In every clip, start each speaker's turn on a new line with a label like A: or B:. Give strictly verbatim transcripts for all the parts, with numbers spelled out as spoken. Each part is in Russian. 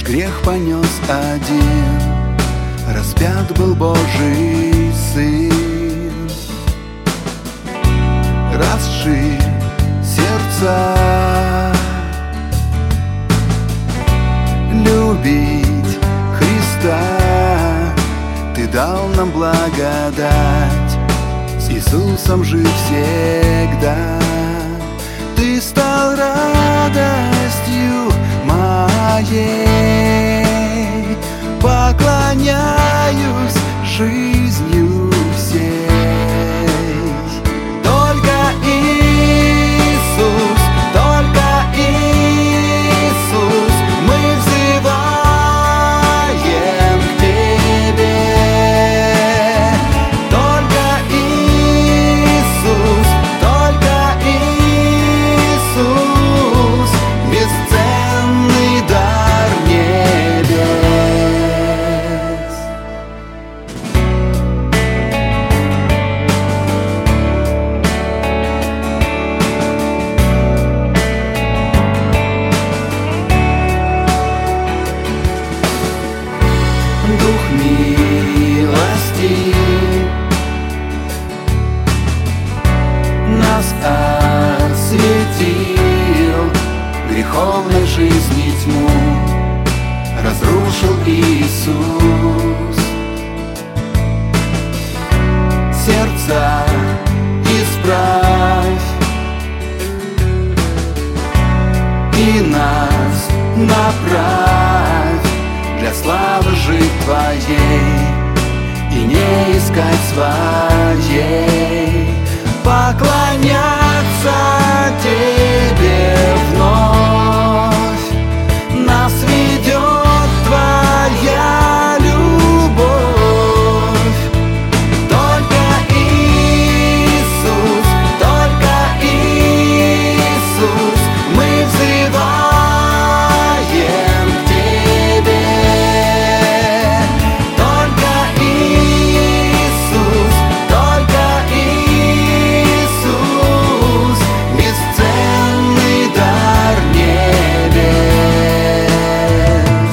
A: грех понес один, распят был Божий Сын. Расширь сердца, любить Христа. Ты дал нам благодать, с Иисусом жить всегда. Ты стал радостью моей, поклоняюсь жизнью всей. Только Иисус, только Иисус, мы взываем к Тебе. Только Иисус, только Иисус, бесценный дар небес. Дух милости нас осветил, греховной жизни тьму разрушил Иисус. Сердца исправь и нас направь для славы жить Твоей и не искать своей. Поклоняться Тебе вновь нас ведет Твоя любовь. Только Иисус, только Иисус, мы взываем к Тебе. Только Иисус, только Иисус, бесценный дар небес.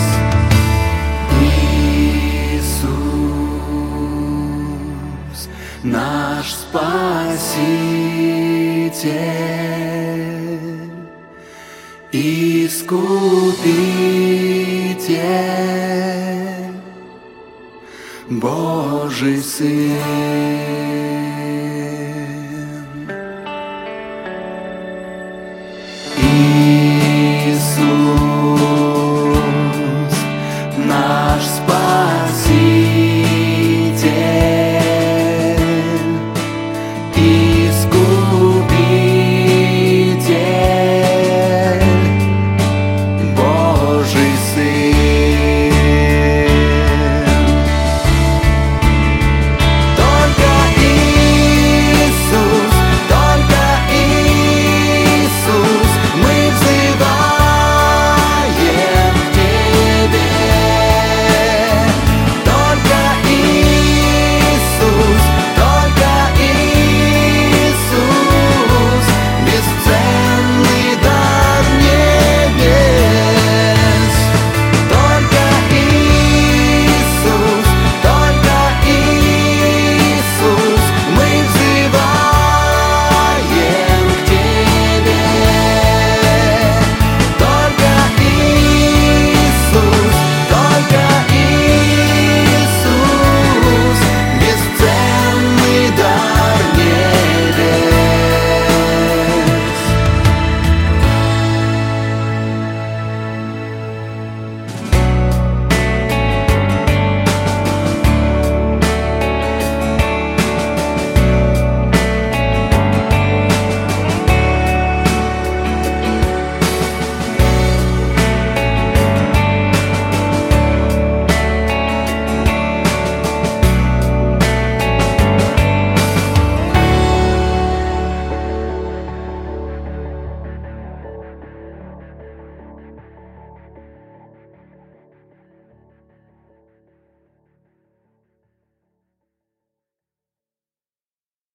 A: Иисус, наш Спаситель, Искупитель, Божий Сын.